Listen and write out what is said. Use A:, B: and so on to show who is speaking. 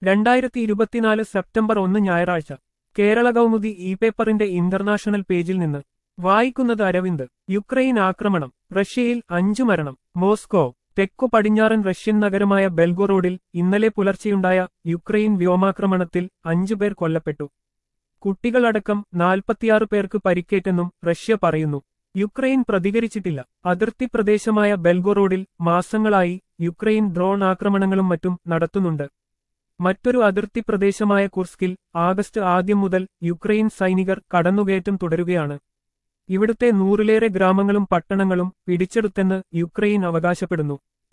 A: 2024 September 1 ഞായറാഴ്ച Kerala Kaumudi e പേപ്പറിന്റെ international പേജിൽ നിന്ന് വായിക്കുന്നത് അരവിന്ദ്. യുക്രൈൻ ആക്രമണം, റഷ്യയിൽ 5 മരണം. മോസ്കോ. തെക്കു പടിഞ്ഞാറൻ റഷ്യൻ നഗരമായ ബെൽഗോറോഡിൽ ഇന്നലെ പുലർച്ചെയുണ്ടായ യുക്രൈൻ വ്യോമാക്രമണത്തിൽ 5 പേർ കൊല്ലപ്പെട്ടു. കുട്ടികളടക്കം 46 പേർക്ക് പരിക്കേറ്റെന്നും റഷ്യ പറയുന്നു. യുക്രൈൻ പ്രതികരിച്ചിട്ടില്ല. അതിർത്തി പ്രദേശമായ ബെൽഗോറോഡിൽ മാസങ്ങളായി യുക്രൈൻ ഡ്രോൺ ആക്രമണങ്ങളും മറ്റും നടത്തുന്നുണ്ട്. മറ്റൊരു അതിർത്തി പ്രദേശമായ കുർസ്കിൽ ആഗസ്റ്റ് ആദ്യം മുതൽ യുക്രൈൻ സൈനികർ കടന്നുകയറ്റം തുടരുകയാണ്. ഇവിടുത്തെ 100-ലേറെ ഗ്രാമങ്ങളും പട്ടണങ്ങളും പിടിച്ചെടുത്തെന്ന് യുക്രൈൻ അവകാശപ്പെടുന്നു.